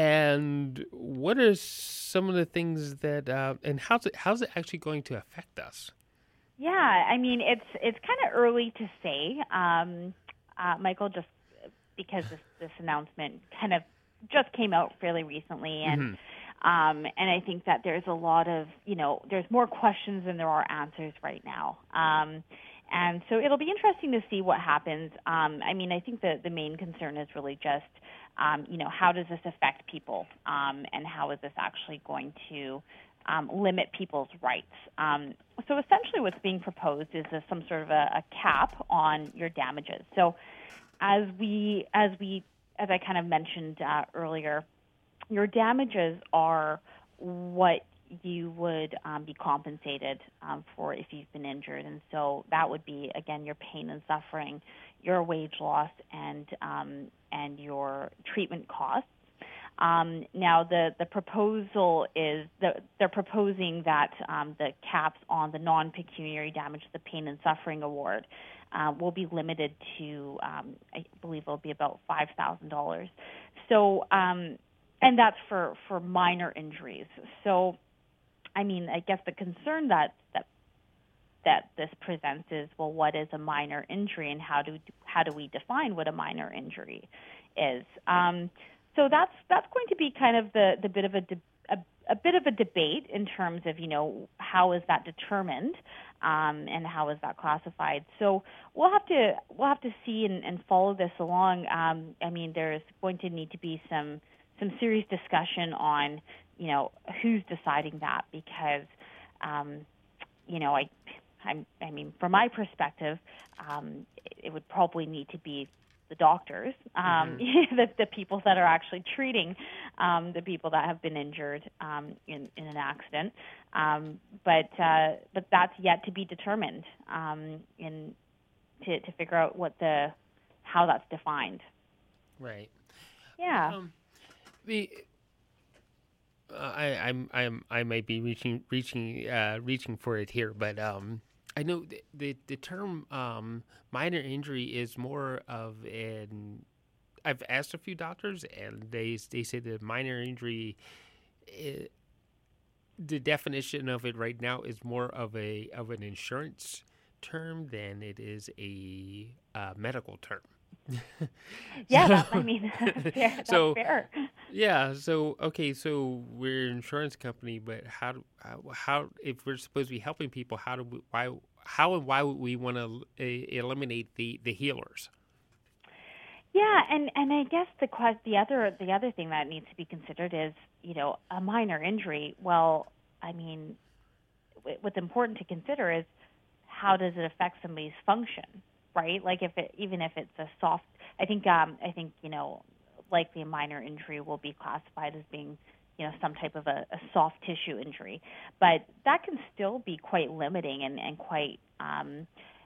and what are some of the things that, uh, and how's it, how's it actually going to affect us? Yeah, I mean, it's it's kind of early to say, um, uh, Michael, just because this, this announcement kind of just came out fairly recently, and mm-hmm. um, and I think that there's a lot of, you know, there's more questions than there are answers right now. Um, and so it'll be interesting to see what happens. Um, I mean, I think the, the main concern is really just, um, you know, how does this affect people, um, and how is this actually going to um, limit people's rights? Um, so essentially what's being proposed is a, some sort of a, a cap on your damages. So as we, as we, as I kind of mentioned uh, earlier, your damages are what you would um, be compensated um, for if you've been injured. And so that would be, again, your pain and suffering, your wage loss, and um, and your treatment costs. Um, now, the, the proposal is, the, they're proposing that um, the caps on the non-pecuniary damage, the pain and suffering award, Uh, will be limited to, um, I believe it'll be about five thousand dollars. So, um, and that's for, for minor injuries. So, I mean, I guess the concern that, that that this presents is, well, what is a minor injury, and how do how do we define what a minor injury is? Um, so that's that's going to be kind of the, the bit of a, de- a a bit of a debate in terms of, you know, how is that determined, um, and how is that classified. So we'll have to we'll have to see and, and follow this along. Um, I mean, there's going to need to be some some serious discussion on, you know, who's deciding that, because, um, you know, I, I'm, I mean, from my perspective, um, it, it would probably need to be the doctors, um, mm-hmm. the, the people that are actually treating um, the people that have been injured um, in, in an accident. Um, but uh, but that's yet to be determined um, in to, to figure out what the how that's defined. Right. Yeah. Um, the uh, I I'm I'm I might be reaching reaching uh, reaching for it here, but um, I know the the, the term um, minor injury is more of an. I've asked a few doctors, and they they say that minor injury. It, the definition of it right now is more of a of an insurance term than it is a uh, medical term. yeah, so, that, I mean, that's fair. That's so fair. yeah, so okay, so we're an insurance company, but how do how, how if we're supposed to be helping people, how do we, why how and why would we want to uh, eliminate the, the healers? Yeah, and, and I guess the the other the other thing that needs to be considered is, you know, a minor injury. Well, I mean, what's important to consider is how does it affect somebody's function, right? Like if it even if it's a soft, I think um, I think you know, likely a minor injury will be classified as being, you know, some type of a, a soft tissue injury, but that can still be quite limiting and and quite. Um,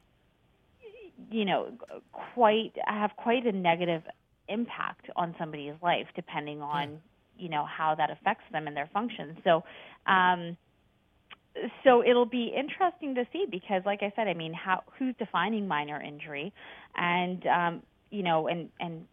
you know, quite have quite a negative impact on somebody's life, depending on, you know, how that affects them and their function. So, um, so it'll be interesting to see because, like I said, I mean, how who's defining minor injury, and um, you know, and and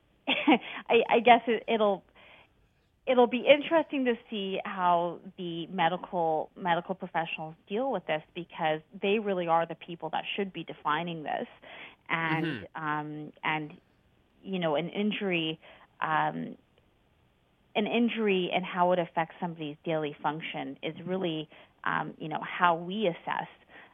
I, I guess it, it'll. It'll be interesting to see how the medical medical professionals deal with this because they really are the people that should be defining this, and mm-hmm. um, and you know an injury, um, an injury and how it affects somebody's daily function is really um, you know how we assess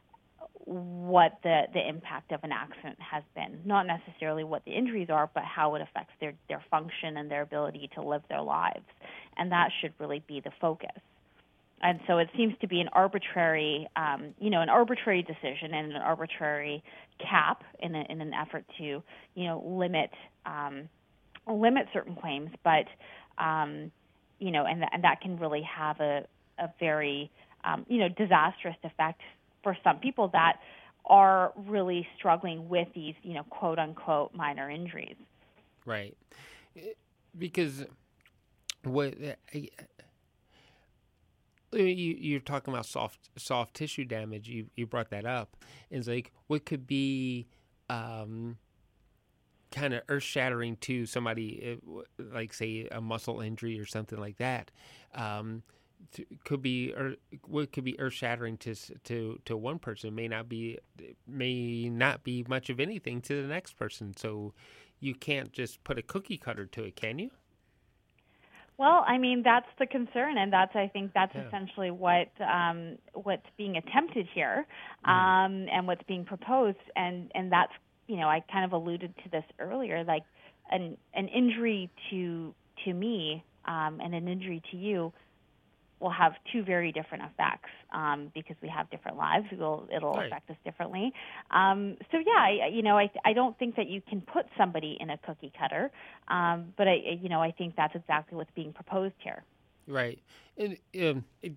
what the, the impact of an accident has been. Not necessarily what the injuries are, but how it affects their, their function and their ability to live their lives. And that should really be the focus. And so it seems to be an arbitrary, um, you know, an arbitrary decision and an arbitrary cap in, a, in an effort to, you know, limit um, limit certain claims. But, um, you know, and, th- and that can really have a, a very, um, you know, disastrous effect for some people that are really struggling with these, you know, quote unquote minor injuries. Right. Because what I, you you're talking about soft soft tissue damage. You you brought that up. It's like what could be um, kind of earth shattering to somebody, like say a muscle injury or something like that. Um, could be or what could be earth shattering to to to one person may not be may not be much of anything to the next person. So you can't just put a cookie cutter to it, can you? Well, I mean that's the concern, and that's I think that's yeah. essentially what um, what's being attempted here, um, mm. and what's being proposed, and and that's you know I kind of alluded to this earlier, like an an injury to to me um, and an injury to you will have two very different effects um, because we have different lives. It'll, it'll right. affect us differently. Um, so yeah, I, you know, I, I don't think that you can put somebody in a cookie cutter, um, but I, you know, I think that's exactly what's being proposed here. Right. And um, it,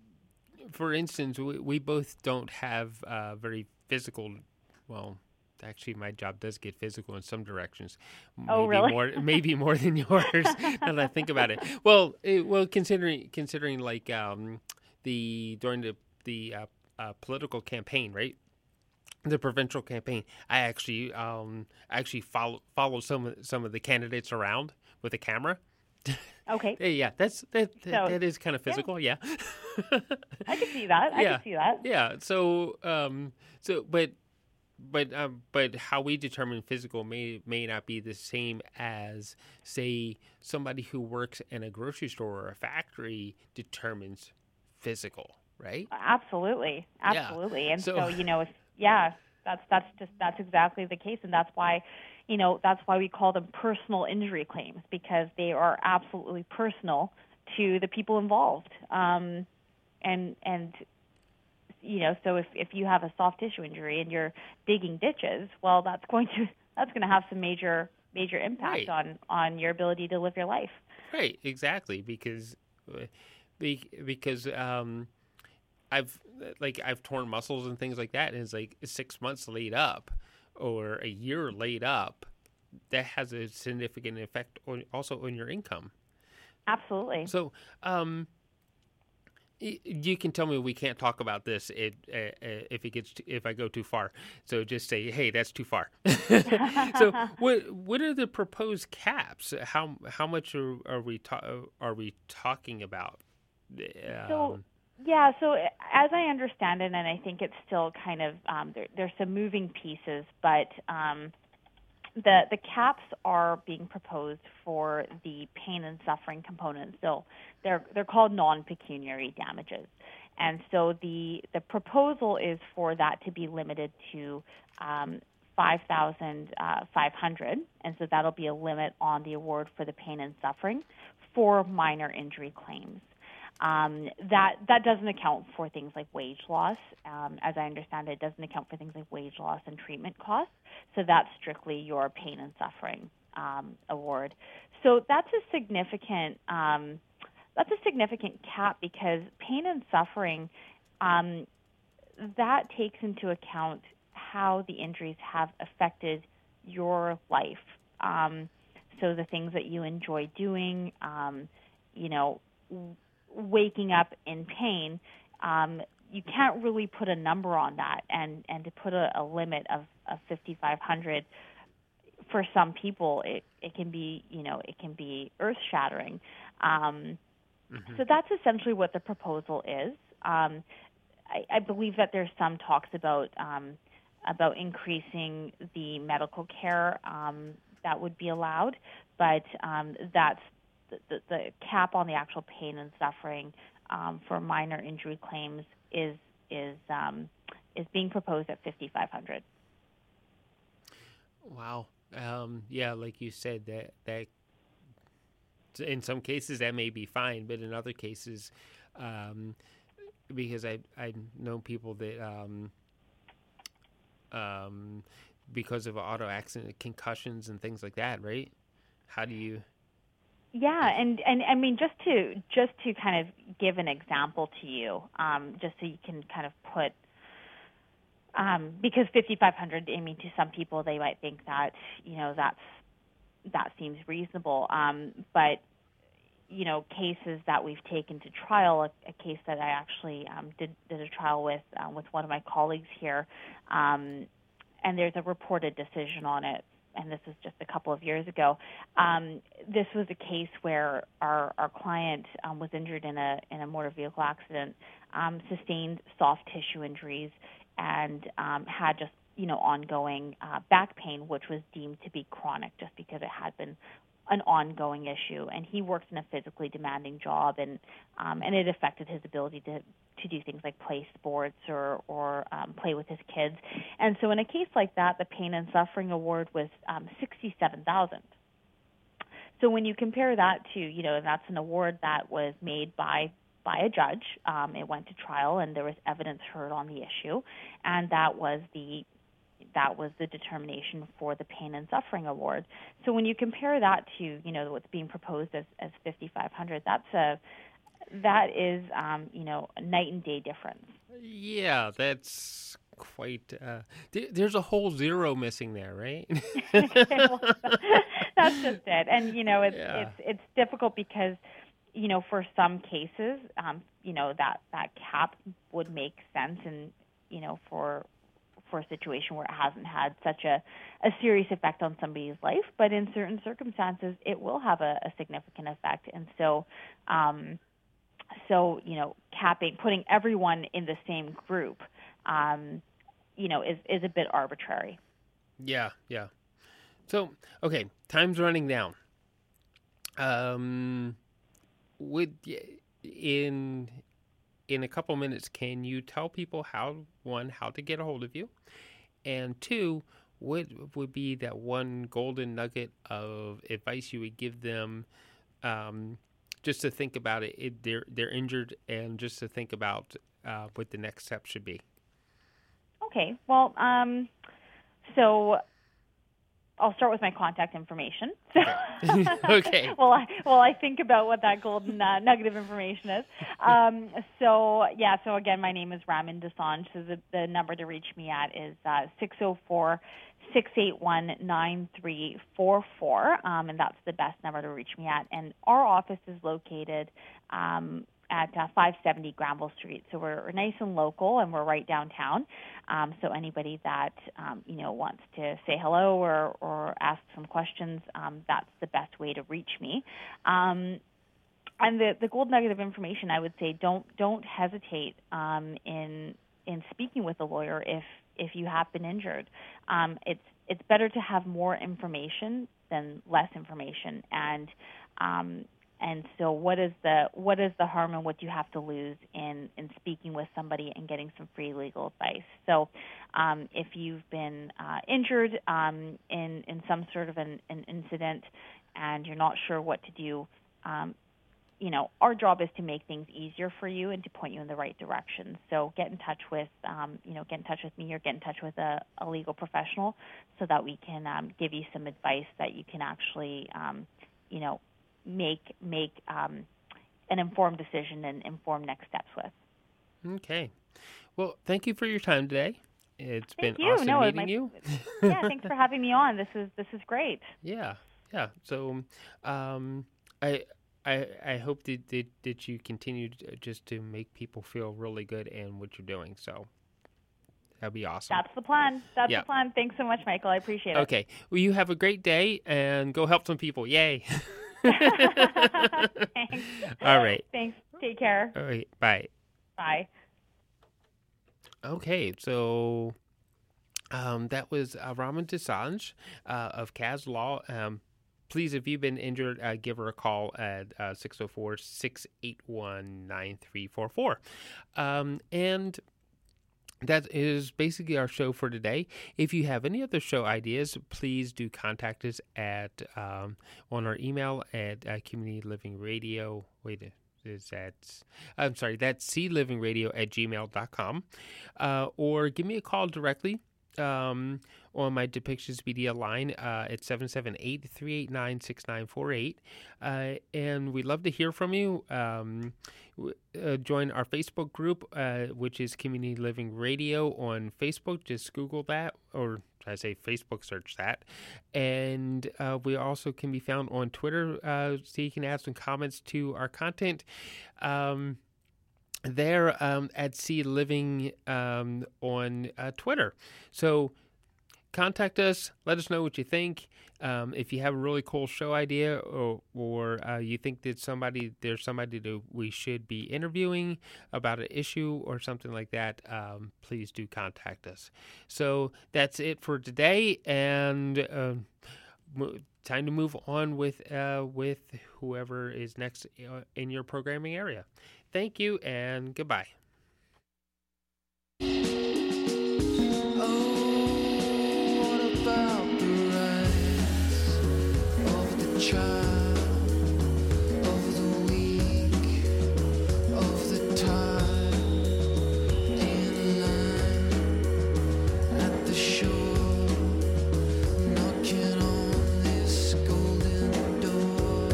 for instance, we, we both don't have uh, very physical. Well, actually, my job does get physical in some directions. Maybe oh, really? More, maybe more than yours. Now that I think about it. Well, it, well, considering considering like um, the during the the uh, uh, political campaign, right? The provincial campaign, I actually um, actually follow follow some of, some of the candidates around with a camera. Okay. yeah, that's that. So, that is kind of physical. Yeah. yeah. I can see that. I yeah. can see that. Yeah. So, um, so, but. But um, but how we determine physical may may not be the same as, say, somebody who works in a grocery store or a factory determines physical, right? Absolutely, absolutely. Yeah. And so, so you know, if, yeah, that's that's just that's exactly the case, and that's why, you know, that's why we call them personal injury claims because they are absolutely personal to the people involved, um, and and. You know, so if, if you have a soft tissue injury and you're digging ditches, well, that's going to that's going to have some major major impact Right. on on your ability to live your life. Right, exactly, because be- because um, I've like I've torn muscles and things like that, and it's like six months laid up or a year laid up. That has a significant effect on also on your income. Absolutely. So, um, y- you can tell me we can't talk about this it, uh, uh, if it gets to, if I go too far. So just say, hey, that's too far. So, what what are the proposed caps? How how much are, are we ta- are we talking about? Um, So, yeah, so as I understand it, and I think it's still kind of, um, there, there's some moving pieces, but um, the the caps are being proposed for the pain and suffering components. So they're they're called non-pecuniary damages. And so the the proposal is for that to be limited to um, five thousand five hundred dollars, and so that'll be a limit on the award for the pain and suffering for minor injury claims. Um, that that doesn't account for things like wage loss. Um, as I understand it, it doesn't account for things like wage loss and treatment costs. So that's strictly your pain and suffering um, award. So that's a significant um, that's a significant cap because pain and suffering um, that takes into account how the injuries have affected your life. Um, so the things that you enjoy doing, um, you know. waking up in pain, um, you can't really put a number on that, and, and to put a, a limit of, of fifty-five hundred for some people, it, it can be, you know, it can be earth-shattering. Um, mm-hmm. So that's essentially what the proposal is. Um, I, I believe that there's some talks about um, about increasing the medical care um, that would be allowed, but um, that's The, the, the cap on the actual pain and suffering um, for minor injury claims is is um, is being proposed at fifty-five hundred. Wow. Um, yeah, like you said, that that in some cases that may be fine, but in other cases, um, because I I know people that um, um, because of auto accident, concussions and things like that, right? How do you? Yeah, and, and I mean, just to just to kind of give an example to you, um, just so you can kind of put, um, because fifty-five hundred, I mean, to some people they might think that, you know, that's that seems reasonable, um, but you know, cases that we've taken to trial, a, a case that I actually um, did did a trial with uh, with one of my colleagues here, um, and there's a reported decision on it. And this was just a couple of years ago. Um, this was a case where our, our client um, was injured in a in a motor vehicle accident, um, sustained soft tissue injuries, and um, had just you know ongoing uh, back pain, which was deemed to be chronic just because it had been an ongoing issue. And he worked in a physically demanding job, and um, and it affected his ability to to do things like play sports or, or um, play with his kids. And so in a case like that, the pain and suffering award was um, sixty-seven thousand dollars. So when you compare that to, you know, that's an award that was made by by a judge. Um, it went to trial, and there was evidence heard on the issue, and that was the that was the determination for the pain and suffering award. So when you compare that to, you know, what's being proposed as, as fifty-five hundred dollars, that's a that is, um, you know, a night and day difference. Yeah, that's quite. Uh, th- there's a whole zero missing there, right? Well, that's just it. And you know, it's Yeah. it's it's difficult because, you know, for some cases, um, you know, that that cap would make sense, and you know, for for a situation where it hasn't had such a, a serious effect on somebody's life, but in certain circumstances, it will have a, a significant effect. And so, um, so you know, capping, putting everyone in the same group, um, you know, is is a bit arbitrary. Yeah, yeah. So, okay, time's running down. Um, would in in a couple minutes, can you tell people how one how to get a hold of you, and two, what would be that one golden nugget of advice you would give them, um, just to think about it? it they're they're injured, and just to think about uh, what the next step should be. Okay. Well, um, so I'll start with my contact information. So okay. well, I, well, I think about what that golden uh, nugget of information is. Um, so yeah. So again, my name is Raman Desange. So the, the number to reach me at is uh, six oh four, six eight one, nine three four four, um, and that's the best number to reach me at. And our office is located Um, at uh, five seventy Granville Street. So we're, we're nice and local, and we're right downtown. Um, so anybody that, um, you know, wants to say hello or, or ask some questions, um, that's the best way to reach me. Um, and the, the gold nugget of information, I would say, don't don't hesitate um, in in speaking with a lawyer if if you have been injured. Um, it's it's better to have more information than less information. And um, And so what is the what is the harm and what do you have to lose in, in speaking with somebody and getting some free legal advice? So um, if you've been uh, injured um, in, in some sort of an, an incident and you're not sure what to do, um, you know, our job is to make things easier for you and to point you in the right direction. So get in touch with, um, you know, get in touch with me or get in touch with a, a legal professional so that we can um, give you some advice that you can actually, um, you know, make make um, an informed decision and informed next steps with. Okay. Well, thank you for your time today. It's thank been you. awesome no, meeting my, you. Yeah, thanks for having me on. This is this is great. Yeah, yeah. So, um, I I I hope that, that that you continue to, just to make people feel really good in what you're doing. So that'd be awesome. That's the plan. That's yeah. the plan. Thanks so much, Michael. I appreciate it. Okay. Well, you have a great day and go help some people. Yay. Thanks. All right. Thanks. Take care. All right. Bye. Bye. Okay. So um, that was uh, Raman Desange uh, of C A S Law. Um, please, if you've been injured, uh, give her a call at uh, six oh four, six eight one, nine three four four. Um, and that is basically our show for today. If you have any other show ideas, please do contact us at um, on our email at uh, Community Living Radio. Wait, is that? I'm sorry, that's c living radio at gmail dot com. Uh, or give me a call directly um, on my Depictions Media line uh, at seven seven eight, three eight nine, six nine four eight. Uh, and we'd love to hear from you. Um, uh, join our Facebook group, uh, which is Community Living Radio on Facebook. Just Google that, or I say Facebook, search that. And uh, we also can be found on Twitter, uh, so you can add some comments to our content. Um, there um, at C Living um, on uh, Twitter. So contact us. Let us know what you think. Um, if you have a really cool show idea, or, or uh, you think that somebody there's somebody that we should be interviewing about an issue or something like that, um, please do contact us. So that's it for today, and uh, time to move on with uh, with whoever is next in your programming area. Thank you, and goodbye. Child of the week, of the time, in line at the shore, knocking on this golden door.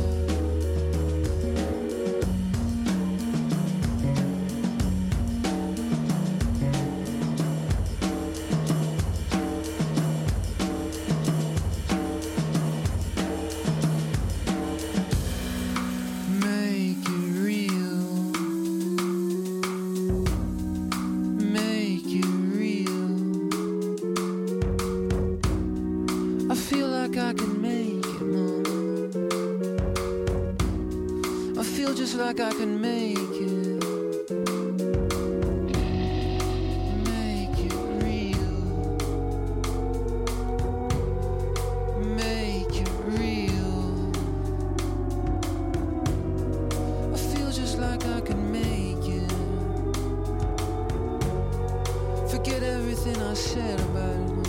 Like I can make it, make it real, make it real. I feel just like I can make it. Forget everything I said about it.